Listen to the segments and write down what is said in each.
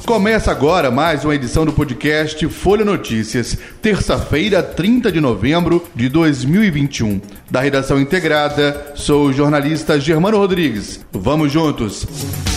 Começa agora mais uma edição do podcast Folha Notícias, terça-feira, 30 de novembro de 2021. Da redação integrada, sou o jornalista Germano Rodrigues. Vamos juntos!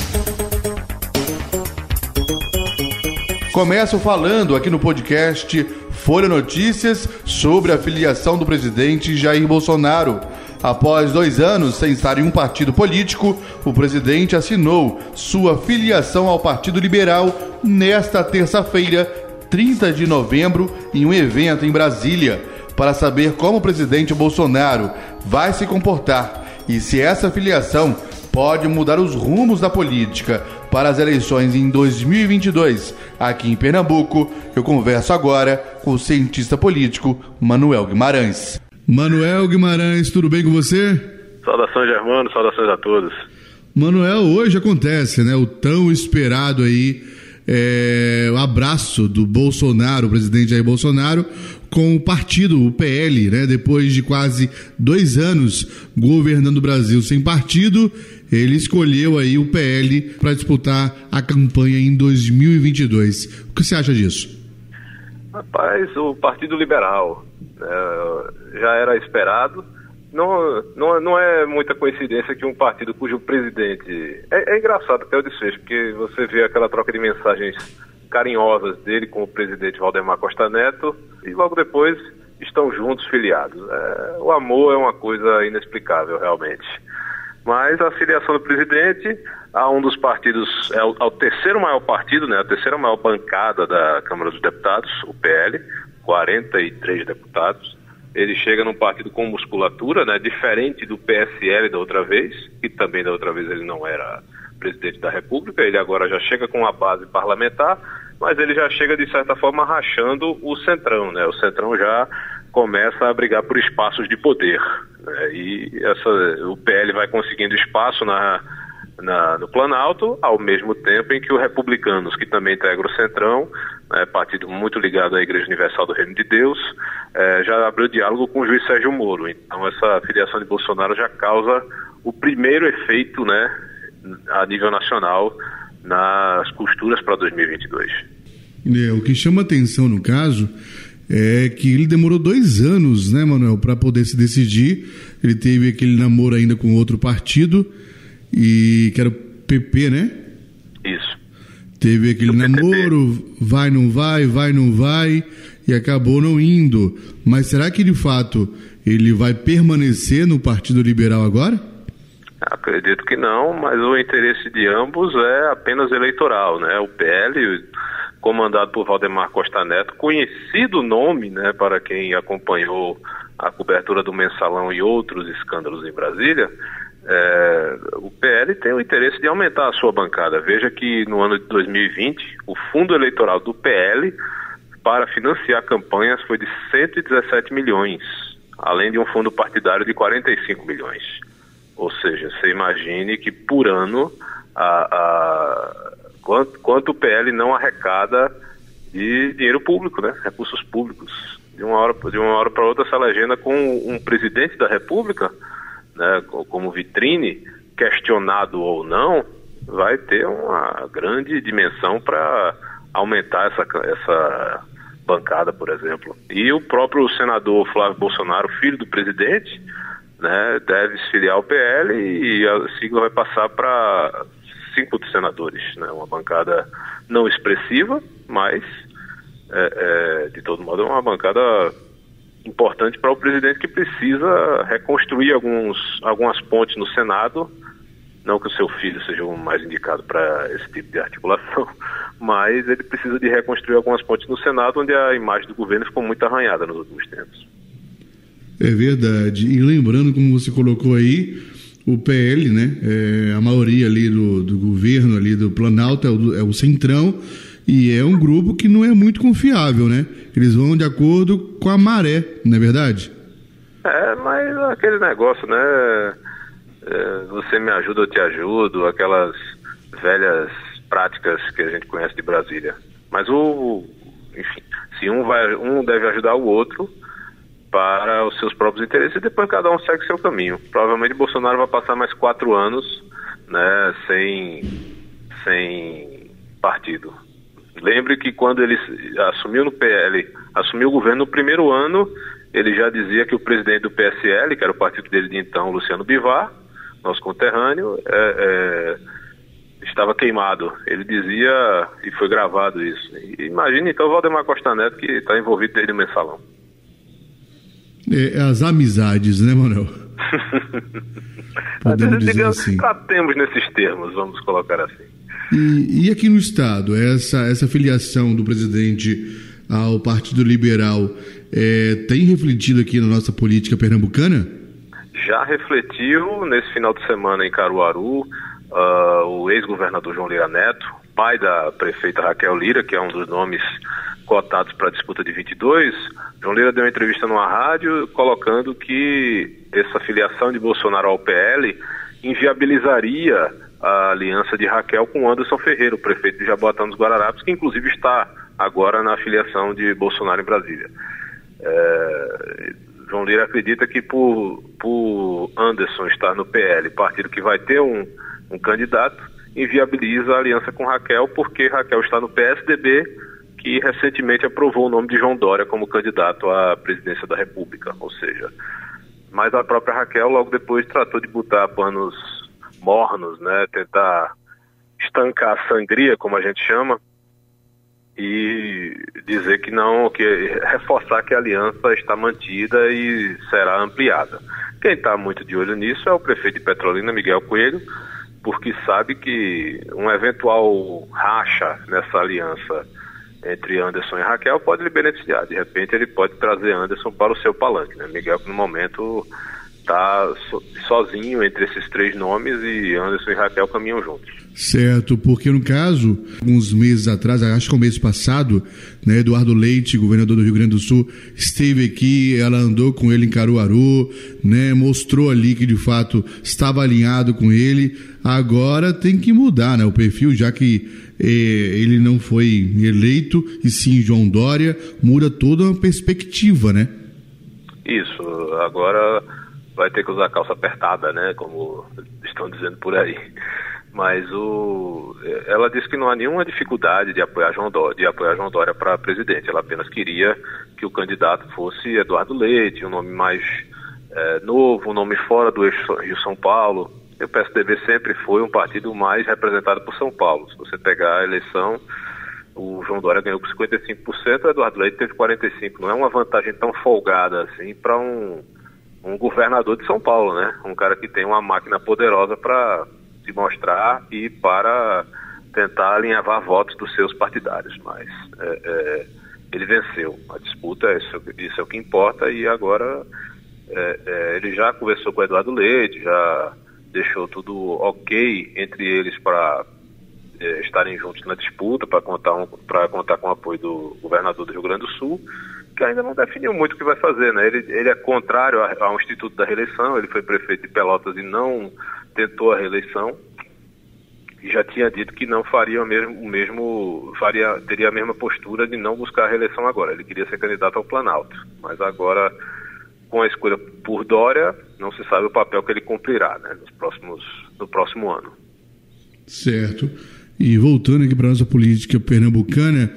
Começo falando aqui no podcast Folha Notícias sobre a filiação do presidente Jair Bolsonaro. Após 2 anos sem estar em um partido político, o presidente assinou sua filiação ao Partido Liberal nesta terça-feira, 30 de novembro, em um evento em Brasília. Para saber como o presidente Bolsonaro vai se comportar e se essa filiação pode mudar os rumos da política para as eleições em 2022, aqui em Pernambuco, eu converso agora com o cientista político Manuel Guimarães. Manuel Guimarães, tudo bem com você? Saudações, Germano, saudações a todos. Manuel, hoje acontece, né, o tão esperado aí, o abraço do Bolsonaro, o presidente Jair Bolsonaro, com o partido, o PL, né, depois de quase 2 anos governando o Brasil sem partido, ele escolheu aí o PL para disputar a campanha em 2022. O que você acha disso? Rapaz, o Partido Liberal já era esperado. Não é muita coincidência que um partido cujo presidente... É engraçado até o desfecho, porque você vê aquela troca de mensagens carinhosas dele com o presidente Valdemar Costa Neto e logo depois estão juntos, filiados. O amor é uma coisa inexplicável, realmente. Mas a filiação do presidente a um dos partidos, ao terceiro maior partido, né, a terceira maior bancada da Câmara dos Deputados, o PL, 43 deputados. Ele chega num partido com musculatura, né, diferente do PSL da outra vez, que também da outra vez ele não era presidente da República. Ele agora já chega com uma base parlamentar, mas ele já chega de certa forma rachando o Centrão, né? O Centrão já começa a brigar por espaços de poder, né? E o PL vai conseguindo espaço no Planalto, ao mesmo tempo em que os Republicanos, que também integram o Centrão, partido muito ligado à Igreja Universal do Reino de Deus, já abriu diálogo com o juiz Sérgio Moro. Então essa filiação de Bolsonaro já causa o primeiro efeito, né, a nível nacional nas costuras para 2022. O que chama atenção no caso é que ele demorou 2 anos, né, Manuel, para poder se decidir. Ele teve aquele namoro ainda com outro partido, que era o PP, né? Isso. Teve aquele namoro, vai, não vai, e acabou não indo. Mas será que, de fato, ele vai permanecer no Partido Liberal agora? Acredito que não, mas o interesse de ambos é apenas eleitoral, né? O PL, comandado por Valdemar Costa Neto, conhecido nome, né, para quem acompanhou a cobertura do Mensalão e outros escândalos em Brasília. O PL tem o interesse de aumentar a sua bancada. Veja que no ano de 2020, o fundo eleitoral do PL para financiar campanhas foi de 117 milhões, além de um fundo partidário de 45 milhões. Ou seja, você imagine que por ano quanto o PL não arrecada de dinheiro público, né? Recursos públicos. De uma hora para outra, essa legenda com um presidente da República, né, como vitrine, questionado ou não, vai ter uma grande dimensão para aumentar essa bancada, por exemplo. E o próprio senador Flávio Bolsonaro, filho do presidente, né, deve se filiar ao PL e a sigla vai passar para 5 senadores, né, uma bancada não expressiva, mas de todo modo é uma bancada importante para o presidente, que precisa reconstruir algumas pontes no Senado. Não que o seu filho seja o mais indicado para esse tipo de articulação, mas ele precisa de reconstruir algumas pontes no Senado, onde a imagem do governo ficou muito arranhada nos últimos tempos. É verdade. E lembrando, como você colocou aí, o PL, né, a maioria ali do governo, ali do Planalto, é o Centrão, e é um grupo que não é muito confiável, né? Eles vão de acordo com a maré, não é verdade? Mas aquele negócio, né? Você me ajuda, eu te ajudo, aquelas velhas práticas que a gente conhece de Brasília. Mas enfim, se um deve ajudar o outro para os seus próprios interesses, e depois cada um segue seu caminho. Provavelmente Bolsonaro vai passar mais 4 anos, né, sem partido. Lembre que quando ele assumiu no PL, assumiu o governo no primeiro ano, ele já dizia que o presidente do PSL, que era o partido dele de então, Luciano Bivar, nosso conterrâneo, estava queimado. Ele dizia, e foi gravado isso. Imagine então o Valdemar Costa Neto, que está envolvido desde o mensalão. As amizades, né, Manuel? Podemos dizer assim. Tratemos nesses termos, vamos colocar assim. E aqui no Estado, essa filiação do presidente ao Partido Liberal tem refletido aqui na nossa política pernambucana? Já refletiu nesse final de semana em Caruaru. O ex-governador João Lira Neto, pai da prefeita Raquel Lira, que é um dos nomes cotados para a disputa de 22, João Lira deu uma entrevista numa rádio colocando que essa filiação de Bolsonaro ao PL inviabilizaria a aliança de Raquel com Anderson Ferreira, o prefeito de Jaboatão dos Guararapes, que inclusive está agora na filiação de Bolsonaro em Brasília. João Lira acredita que por Anderson estar no PL, partido que vai ter um candidato, inviabiliza a aliança com Raquel, porque Raquel está no PSDB, que recentemente aprovou o nome de João Dória como candidato à presidência da República. Ou seja, mas a própria Raquel logo depois tratou de botar panos mornos, né, tentar estancar a sangria, como a gente chama, e dizer que não, reforçar que a aliança está mantida e será ampliada. Quem está muito de olho nisso é o prefeito de Petrolina, Miguel Coelho, porque sabe que um eventual racha nessa aliança entre Anderson e Raquel pode lhe beneficiar. De repente ele pode trazer Anderson para o seu palanque, né? Miguel, que no momento está sozinho entre esses três nomes, e Anderson e Raquel caminham juntos. Certo, porque no caso, alguns meses atrás, acho que é o mês passado, né, Eduardo Leite, governador do Rio Grande do Sul, esteve aqui, ela andou com ele em Caruaru, né, mostrou ali que de fato estava alinhado com ele. Agora tem que mudar, né, o perfil, já que ele não foi eleito, e sim João Dória, muda toda uma perspectiva, né? Isso, agora vai ter que usar calça apertada, né, como estão dizendo por aí. Mas ela disse que não há nenhuma dificuldade de apoiar João Dória para presidente. Ela apenas queria que o candidato fosse Eduardo Leite, um nome mais novo, um nome fora do eixo Rio-São Paulo. E o PSDB sempre foi um partido mais representado por São Paulo. Se você pegar a eleição, o João Dória ganhou por 55%, o Eduardo Leite teve 45%. Não é uma vantagem tão folgada assim para um governador de São Paulo, né? Um cara que tem uma máquina poderosa para se mostrar e para tentar alinhavar votos dos seus partidários. Mas ele venceu a disputa, isso é o que importa, e agora ele já conversou com o Eduardo Leite, já deixou tudo ok entre eles para estarem juntos na disputa, para contar com o apoio do governador do Rio Grande do Sul, que ainda não definiu muito o que vai fazer, né? Ele é contrário ao Instituto da Reeleição, ele foi prefeito de Pelotas e não tentou a reeleição, e já tinha dito que não faria teria a mesma postura de não buscar a reeleição agora. Ele queria ser candidato ao Planalto, mas agora, com a escolha por Dória, não se sabe o papel que ele cumprirá, né, no próximo ano. Certo. E voltando aqui para a nossa política pernambucana,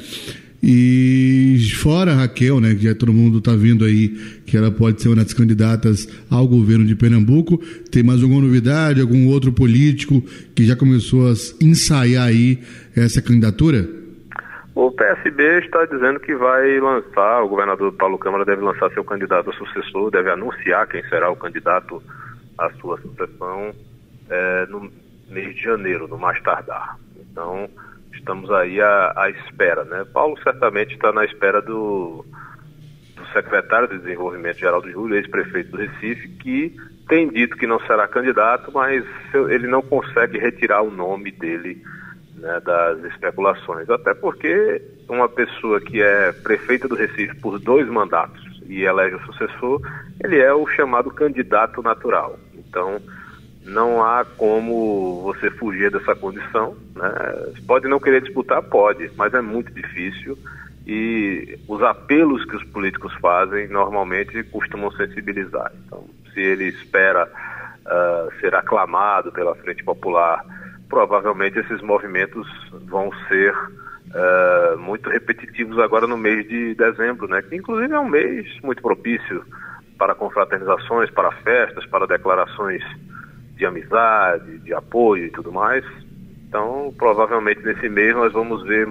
e fora a Raquel, né, que já todo mundo está vendo aí que ela pode ser uma das candidatas ao governo de Pernambuco, tem mais alguma novidade, algum outro político que já começou a ensaiar aí essa candidatura? O PSB está dizendo que vai lançar, o governador Paulo Câmara deve lançar seu candidato a sucessor, deve anunciar quem será o candidato à sua sucessão no mês de janeiro, no mais tardar. Então, estamos aí à espera, né? Paulo certamente está na espera do secretário de Desenvolvimento, Geraldo Júlio, ex-prefeito do Recife, que tem dito que não será candidato, mas ele não consegue retirar o nome dele, né, das especulações. Até porque uma pessoa que é prefeita do Recife por 2 mandatos e elege o sucessor, ele é o chamado candidato natural. Então, não há como você fugir dessa condição, né? Pode não querer disputar? Pode, mas é muito difícil, e os apelos que os políticos fazem normalmente costumam sensibilizar. Então, se ele espera ser aclamado pela Frente Popular, provavelmente esses movimentos vão ser muito repetitivos agora no mês de dezembro, né? Que inclusive é um mês muito propício para confraternizações, para festas, para declarações de amizade, de apoio e tudo mais. Então, provavelmente nesse mês nós vamos ver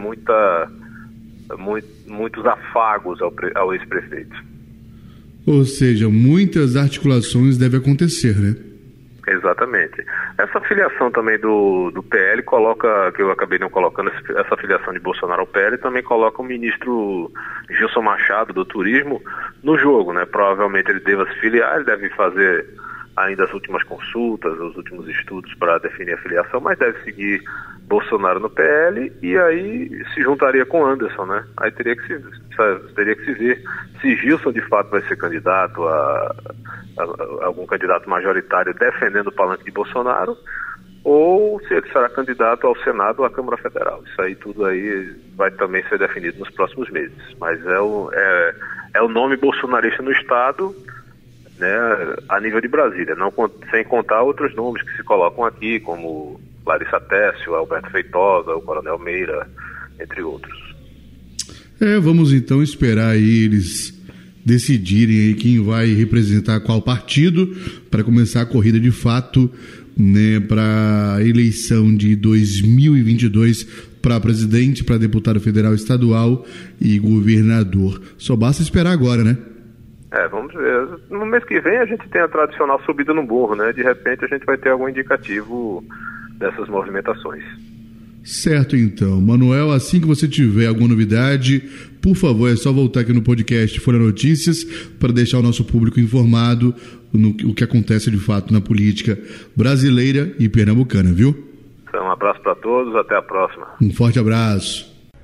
muitos afagos ao ex-prefeito. Ou seja, muitas articulações devem acontecer, né? Exatamente. Essa filiação também do PL coloca, que eu acabei não colocando, essa filiação de Bolsonaro ao PL também coloca o ministro Gilson Machado do Turismo no jogo, né? Provavelmente ele deva se filiar, ele deve fazer ainda as últimas consultas, os últimos estudos para definir a filiação, mas deve seguir Bolsonaro no PL e aí se juntaria com Anderson, né? Aí teria que se ver se Gilson de fato vai ser candidato a algum candidato majoritário defendendo o palanque de Bolsonaro, ou se ele será candidato ao Senado ou à Câmara Federal. Isso aí tudo aí vai também ser definido nos próximos meses. Mas é o nome bolsonarista no Estado, né, a nível de Brasília, não, sem contar outros nomes que se colocam aqui, como Larissa Técio, Alberto Feitosa, o Coronel Meira, entre outros. Vamos então esperar aí eles decidirem aí quem vai representar qual partido para começar a corrida de fato, né, para a eleição de 2022 para presidente, para deputado federal, estadual e governador. Só basta esperar agora, né? Vamos ver. No mês que vem a gente tem a tradicional subida no burro, né? De repente a gente vai ter algum indicativo dessas movimentações. Certo, então. Manuel, assim que você tiver alguma novidade, por favor, é só voltar aqui no podcast Folha Notícias para deixar o nosso público informado no que acontece de fato na política brasileira e pernambucana, viu? Então, um abraço para todos, até a próxima. Um forte abraço.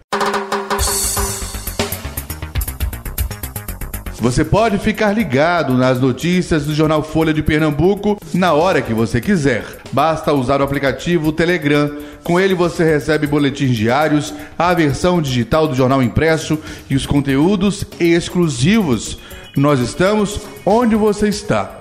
Você pode ficar ligado nas notícias do Jornal Folha de Pernambuco na hora que você quiser. Basta usar o aplicativo Telegram. Com ele você recebe boletins diários, a versão digital do jornal impresso e os conteúdos exclusivos. Nós estamos onde você está.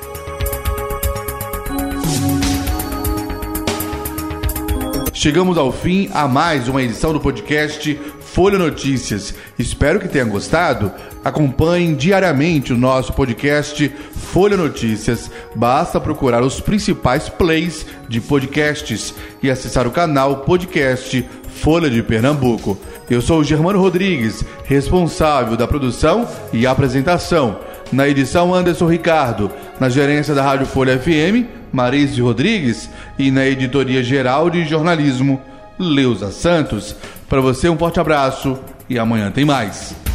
Chegamos ao fim a mais uma edição do podcast Folha Notícias. Espero que tenham gostado. Acompanhem diariamente o nosso podcast Folha Notícias. Basta procurar os principais plays de podcasts e acessar o canal Podcast Folha de Pernambuco. Eu sou o Germano Rodrigues, responsável da produção e apresentação. Na edição, Anderson Ricardo. Na gerência da Rádio Folha FM, Marise Rodrigues. E na editoria geral de jornalismo, Leusa Santos. Para você, um forte abraço e amanhã tem mais.